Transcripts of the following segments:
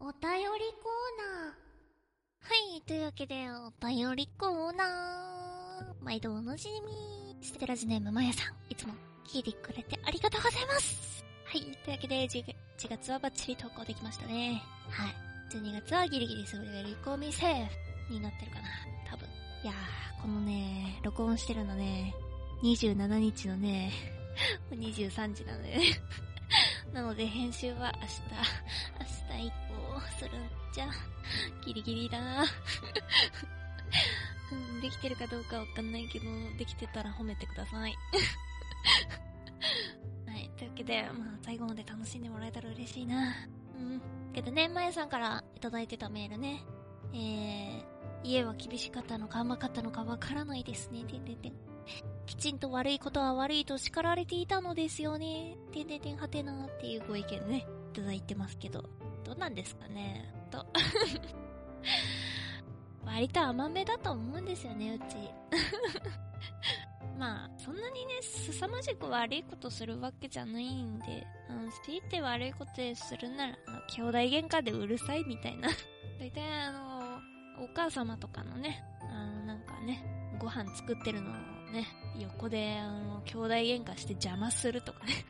お便りコーナー。はい、というわけで、お便りコーナー。毎度おなじみ、ステラジネームまやさん、いつも聞いてくれてありがとうございます。はい、というわけで、1月はバッチリ投稿できましたね。はい。12月はギリギリ滑り込みセーフになってるかな、多分。いやー、このね、録音してるのね、27日のね、23時なのでね。なので編集は明日以降するんじゃ、ギリギリだな。できてるかどうかわかんないけど、できてたら褒めてください。はい、というわけで、最後まで楽しんでもらえたら嬉しいな。けどね、まやさんからいただいてたメールね。家は厳しかったのか甘かったのかわからないですね。きちんと悪いことは悪いと叱られていたのですよね。はてなーっていうご意見ね、いただいてますけど、どうなんですかね割と甘めだと思うんですよね、うち。そんなにね、凄まじく悪いことするわけじゃないんで、強いて悪いことするなら、兄弟喧嘩でうるさいみたいな。だいたいお母様とかのね、なんかね、ご飯作ってるのをね、横で兄弟喧嘩して邪魔するとかね。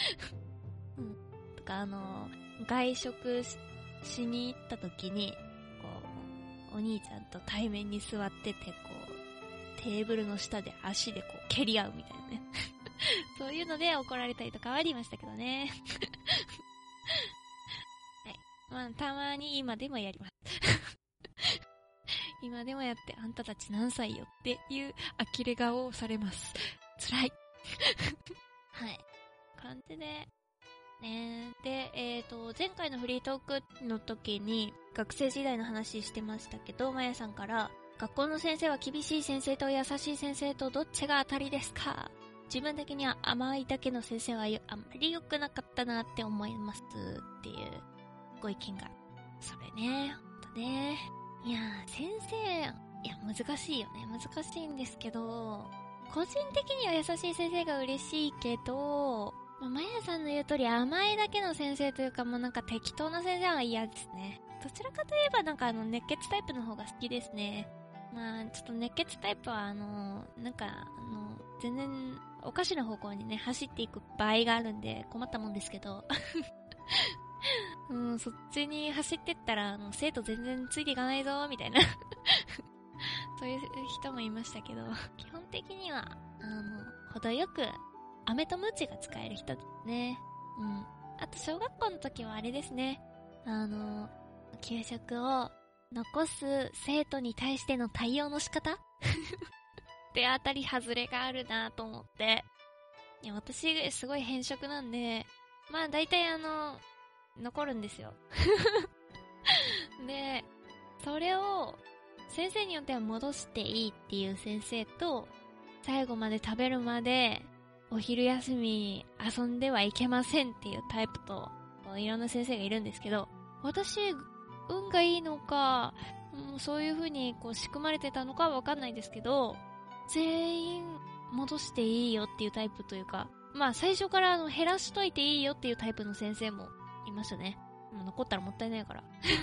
とか外食 しに行った時に、こう、お兄ちゃんと対面に座ってて、こう、テーブルの下で足でこう蹴り合うみたいなね。そういうので怒られたりとかはありましたけどね。はい。たまに今でもやります。今でもやって、あんたたち何歳よっていう呆れ顔をされます。辛い。はい。感じで、ね。で、前回のフリートークの時に学生時代の話してましたけど、まやさんから、学校の先生は厳しい先生と優しい先生とどっちが当たりですか？自分的には甘いだけの先生はあんまり良くなかったなって思いますっていうご意見が。それね、ほんとね。いやー、先生、難しいよね。難しいんですけど、個人的には優しい先生が嬉しいけど、まやさんの言う通り甘いだけの先生というかもうなんか適当な先生は嫌ですね。どちらかといえばなんか熱血タイプの方が好きですね。ちょっと熱血タイプは全然おかしな方向にね、走っていく場合があるんで困ったもんですけど。そっちに走ってったら、生徒全然ついていかないぞ、みたいな。そういう人もいましたけど、基本的には、程よく、飴とムチが使える人ですね。あと、小学校の時はあれですね。給食を残す生徒に対しての対応の仕方で当たり外れがあるなと思って。いや、私、すごい偏食なんで、大体残るんですよ。で、それを先生によっては戻していいっていう先生と、最後まで食べるまでお昼休み遊んではいけませんっていうタイプと、いろんな先生がいるんですけど、私、運がいいのか、そういう風にこう仕組まれてたのかはわかんないですけど、全員戻していいよっていうタイプというか、最初から減らしといていいよっていうタイプの先生もいましたね。残ったらもったいないから。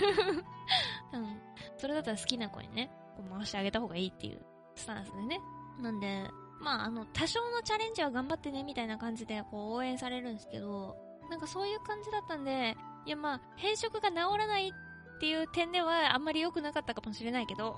それだったら好きな子にね、こう回してあげた方がいいっていうスタンスでね。なんで、多少のチャレンジは頑張ってねみたいな感じでこう応援されるんですけど、なんかそういう感じだったんで、いや変色が治らないっていう点ではあんまり良くなかったかもしれないけど、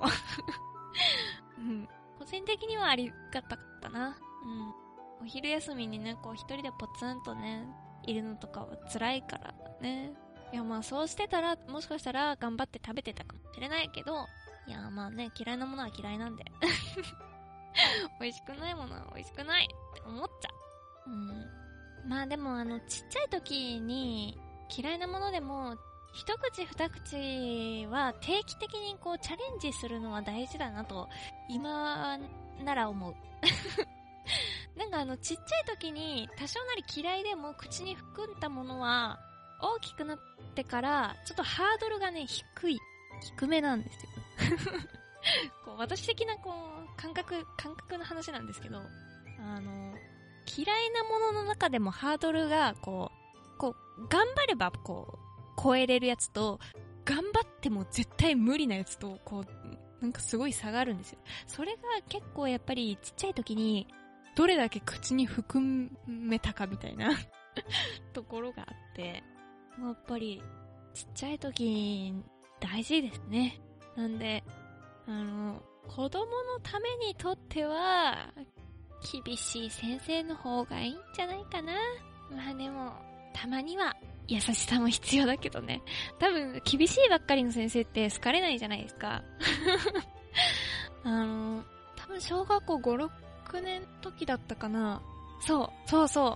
個人的にはありがたかったな。お昼休みにね、こう一人でポツンとね、いるのとかは辛いからね。いやそうしてたら、もしかしたら頑張って食べてたかもしれないけど、いや嫌いなものは嫌いなんで。美味しくないものは美味しくないって思っちゃう。でもちっちゃい時に嫌いなものでも、一口二口は定期的にこうチャレンジするのは大事だなと、今なら思う。なんかちっちゃい時に多少なり嫌いでも口に含んだものは、大きくなってからちょっとハードルがね低めなんですよ。こう私的なこう感覚の話なんですけど、嫌いなものの中でもハードルがこう頑張ればこう超えれるやつと、 頑張っても絶対無理なやつと、こう、なんかすごい差があるんですよ。それが結構やっぱりちっちゃい時に、どれだけ口に含めたかみたいなところがあって、やっぱりちっちゃい時大事ですね。なんで、子供のためにとっては、厳しい先生の方がいいんじゃないかな。まあでも、たまには優しさも必要だけどね。多分、厳しいばっかりの先生って好かれないじゃないですか。多分小学校5、6年の時だったかな。そう。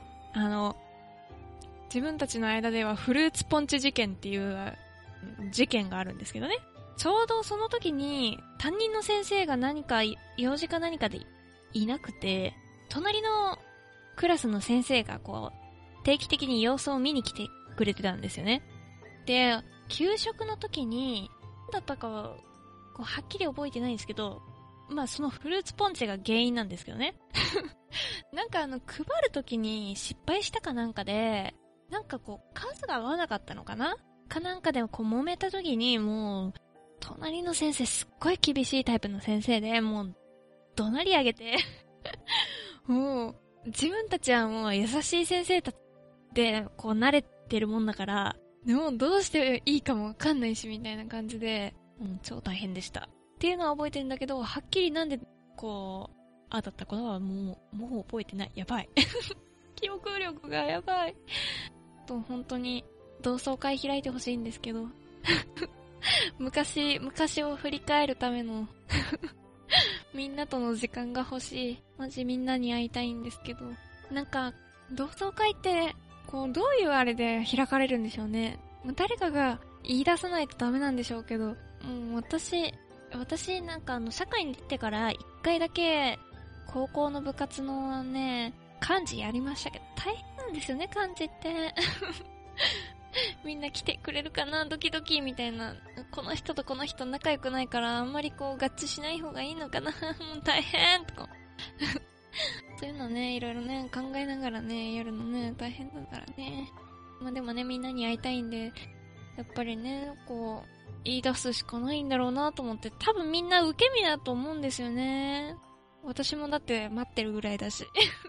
自分たちの間ではフルーツポンチ事件っていう事件があるんですけどね。ちょうどその時に担任の先生が何か用事か何かでいなくて、隣のクラスの先生がこう定期的に様子を見に来てくれてたんですよね。で、給食の時に何だったかはこうはっきり覚えてないんですけど、まあそのフルーツポンチが原因なんですけどね。なんか配る時に失敗したかなんかで、なんかこう数が合わなかったのかなかなんかでこう揉めた時に、もう隣の先生すっごい厳しいタイプの先生で、もう怒鳴り上げてもう自分たちはもう優しい先生たちでこう慣れてるもんだから、でもどうしていいかもわかんないしみたいな感じで、超大変でしたっていうのは覚えてるんだけど、はっきりなんでこうだったことはもう覚えてない。やばい記憶力がやばいと。本当に同窓会開いてほしいんですけど昔を振り返るためのみんなとの時間が欲しい。マジみんなに会いたいんですけど、なんか同窓会ってこうどういうあれで開かれるんでしょうね。誰かが言い出さないとダメなんでしょうけど、もう私なんか社会に出てから1回だけ高校の部活のね漢字やりましたけど、大変なんですよね、漢字ってみんな来てくれるかな、ドキドキみたいな。この人とこの人仲良くないからあんまりこう合致しない方がいいのかなもう大変とかそういうのね、いろいろね考えながらねやるのね大変だからね。まあでもね、みんなに会いたいんで、やっぱりねこう言い出すしかないんだろうなと思って、多分みんな受け身だと思うんですよね。私もだって待ってるぐらいだし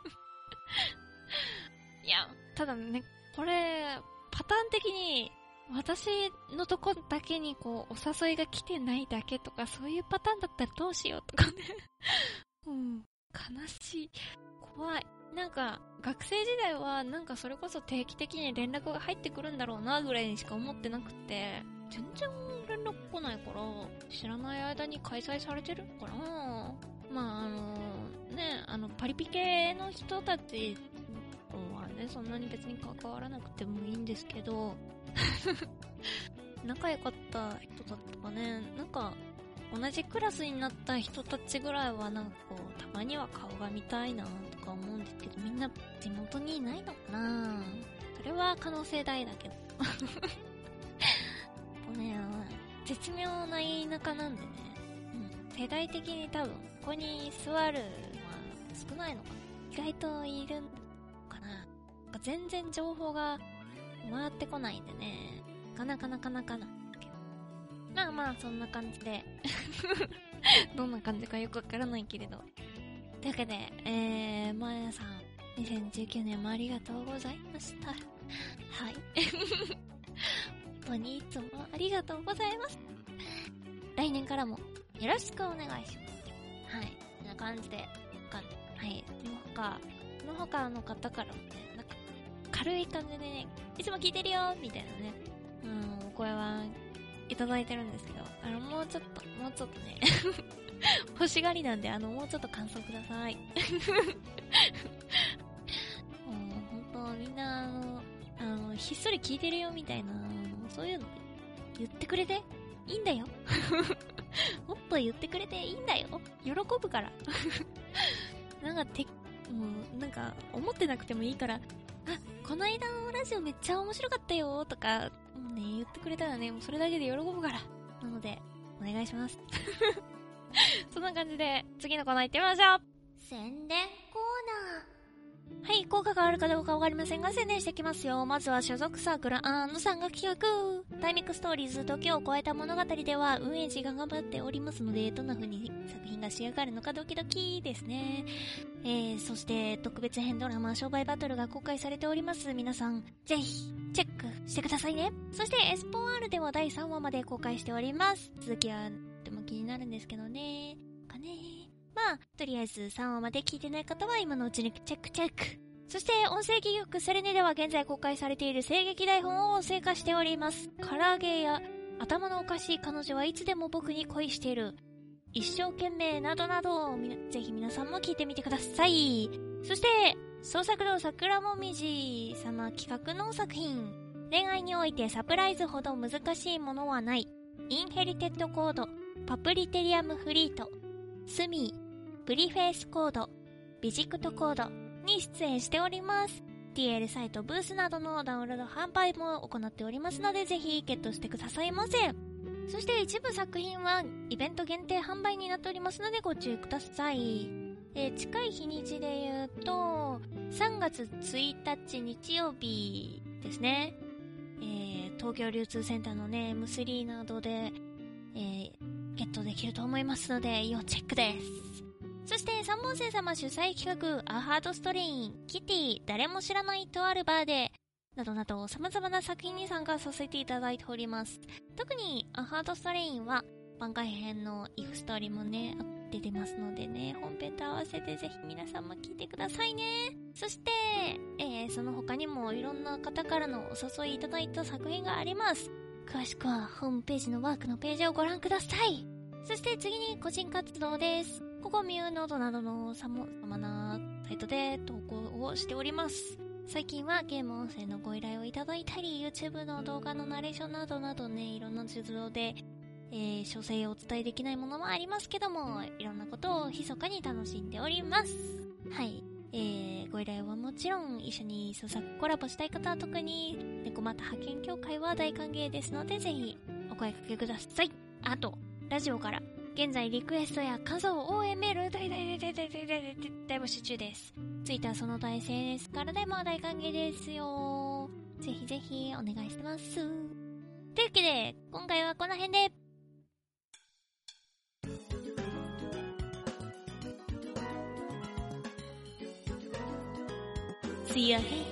いや、ただね、これパターン的に私のとこだけにこうお誘いが来てないだけとか、そういうパターンだったらどうしようとかね悲しい、怖い。なんか学生時代はなんかそれこそ定期的に連絡が入ってくるんだろうなぐらいにしか思ってなくて、全然連絡来ないから、知らない間に開催されてるのかな。まあパリピ系の人たちはね、そんなに別に関わらなくてもいいんですけど仲良かった人だとかね、なんか同じクラスになった人たちぐらいはなんかこうたまには顔が見たいなとか思うんですけど、みんな地元にいないのかな。それは可能性大だけどね、絶妙な田舎なんでね、世代的に多分ここに座るのは少ないのかな。意外といるのかな。なんか全然情報が回ってこないんでね、なかなかまあそんな感じでどんな感じかよくわからないけれど、というわけでまやさん2019年もありがとうございました。はい本当にいつもありがとうございます。来年からもよろしくお願いします。はい、こんな感じで、はい、その他の方からもね、なんか軽い感じでね、いつも聞いてるよみたいなね、お声はいただいてるんですけど、もうちょっとね欲しがりなんで、もうちょっと感想ください本当みんなひっそり聞いてるよみたいな、そういうの言ってくれていいんだよもっと言ってくれていいんだよ、喜ぶからなんか思ってなくてもいいから、この間のラジオめっちゃ面白かったよとか、言ってくれたらね、もうそれだけで喜ぶから。なのでお願いしますそんな感じで次のコーナー行ってみましょう。宣伝コーナー。はい、 効果があるかどうかわかりませんが宣伝していきますよ。まずは所属サークルさんが企画、タイミックストーリーズ時を超えた物語では運営陣が頑張っておりますので、どんな風に作品が仕上がるのかドキドキですね。そして特別編ドラマ商売バトルが公開されております。皆さんぜひチェックしてくださいね。そしてエスポ R では第3話まで公開しております。続きはとても気になるんですけどね。まあとりあえず3話まで聞いてない方は今のうちにチェック。そして音声戯曲セレネでは現在公開されている声劇台本を精華しております。唐揚げや頭のおかしい彼女はいつでも僕に恋している、一生懸命などなど、ぜひ皆さんも聞いてみてください。そして創作堂桜もみじ様企画の作品、恋愛においてサプライズほど難しいものはない、インヘリテッドコード、パプリテリアムフリート、スミー、プリフェイスコード、ビジクトコードに出演しております。 TL サイトブースなどのダウンロード販売も行っておりますので、ぜひゲットしてくださいませ。そして一部作品はイベント限定販売になっておりますのでご注意ください。近い日にちで言うと3月1日日曜日ですね。東京流通センターのね M3 などで、ゲットできると思いますので要チェックです。そして三本星様主催企画アハートストレイン、キティ、誰も知らないとあるバーでなどなど様々な作品に参加させていただいております。特にアハートストレインは番外編のイフストーリーもね出てますのでね、本編と合わせてぜひ皆さんも聞いてくださいね。そして、その他にもいろんな方からのお誘いいただいた作品があります。詳しくはホームページのワークのページをご覧ください。そして次に個人活動です。ここミューノードなどの様々なサイトで投稿をしております。最近はゲーム音声のご依頼をいただいたり、 YouTube の動画のナレーションなどなどね、いろんな事情で、詳細をお伝えできないものもありますけども、いろんなことを密かに楽しんでおります。はい、ご依頼はもちろん一緒に創作コラボしたい方は特に猫又派遣協会は大歓迎ですので、ぜひお声掛けください。あとラジオから現在リクエストや感想応援メール大募集中です。Twitter その他 SNS からでも大歓迎ですよ。ぜひぜひお願いしてます。というわけで今回はこの辺で。See you ahead.